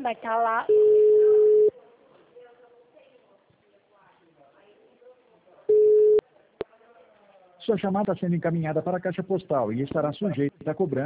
vai estar lá. Sua chamada está sendo encaminhada para a caixa postal e estará sujeita a cobrança